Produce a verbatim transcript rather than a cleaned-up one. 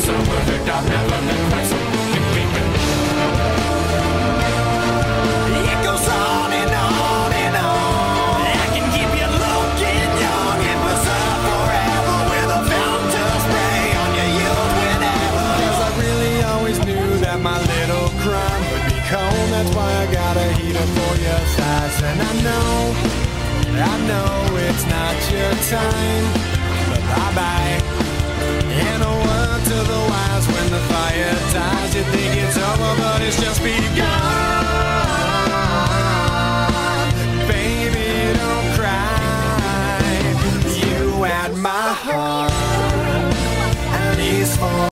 so perfect, I've never been quite so creeping. It goes on and on and on. I can keep you looking young and preserve forever with a fountain to spray on your youth whenever. Cause I really always knew that my little crime would be cold. That's why I got a heater for your thighs. And I know, I know it's not your time, but bye-bye. And a word to the wise, when the fire dies, you think it's over, but it's just begun.